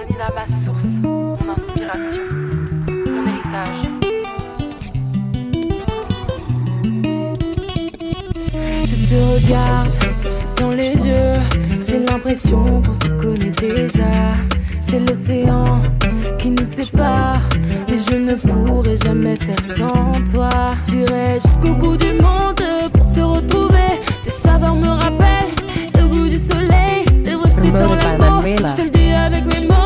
Antonina, ma source, mon inspiration, mon héritage. Je te regarde dans les yeux, j'ai l'impression qu'on se connaît déjà. C'est l'océan qui nous sépare, mais je ne pourrai jamais faire sans toi. J'irai jusqu'au bout du monde pour te retrouver. Tes saveurs me rappellent le goût du soleil. C'est vrai, j'étais dans la peau, je te le dis avec mes mots.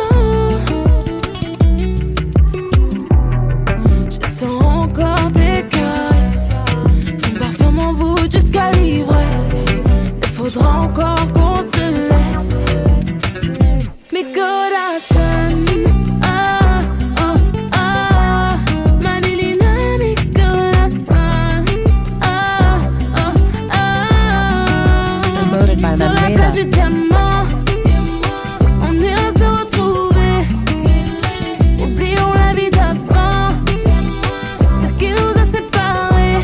Je sens encore tes caresses, ton parfum m'envoûte jusqu'à l'ivresse. Il faudra encore qu'on se laisse. Mi corazón, ah, oh, ah, Marilina, mi corazón, ah, oh, ah. Sur la plage du diamant, on ira se retrouver. Oublions la vie d'avant, celle qui nous a séparés.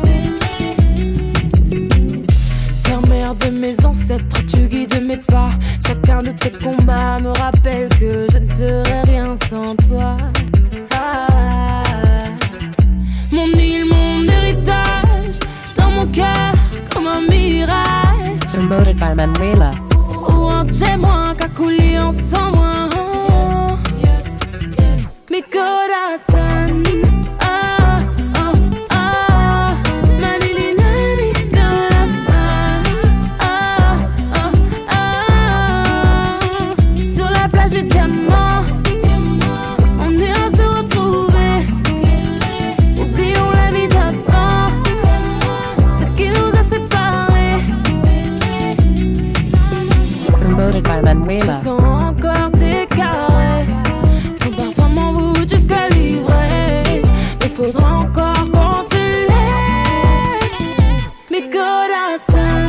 Terre-mère de mes ancêtres, tu guides mes pas. Chacun de tes combats me rappelle que je ne serais rien sans toi. Ah, mon île, mon héritage, dans mon cœur comme un mirage. Promoted by Manuela. Ou chez moi, qu'à couler en sans moi. Yes, yes, yes. Mi corazón, ah, oh, ah, Marilina, mi corazón, ah, oh, ah. Sur la plage du diamant, on ira se retrouver. Oublions la vie d'avant, celle qui nous a séparés. Promoted by Je Manuela. sens encore tes caresses, ton parfum m'envoûte jusqu'à l'ivresse. Il faudra encore qu'on se laisse. Mi corazón.